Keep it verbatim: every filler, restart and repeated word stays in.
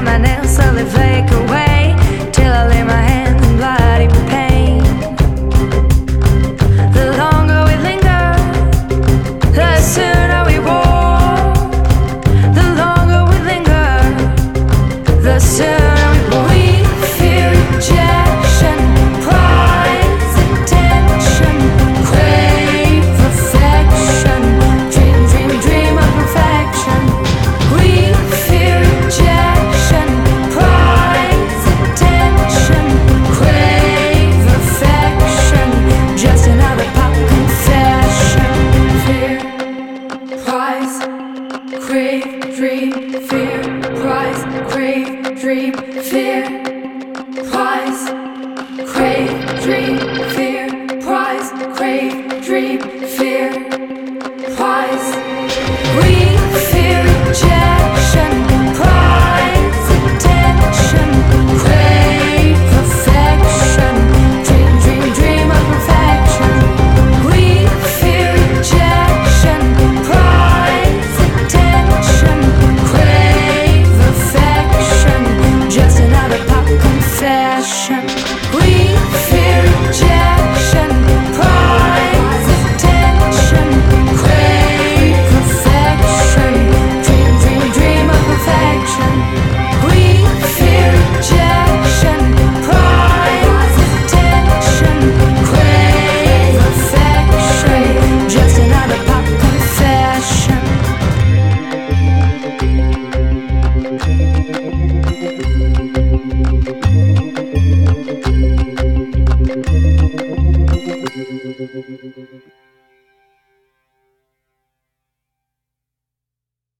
my nails slowly flake away, till I lay my hands in bloody pain. The longer we linger, the sooner we walk. The longer we linger, the sooner we walk. We fear rejection, prize, attention, crave perfection, dream, dream, dream of perfection. We fear rejection, prize, attention, crave perfection, just another pop confession. Fear, prize, crave, dream, fear, prize, crave, dream, fear, prize, crave, dream, fear, prize, crave, dream.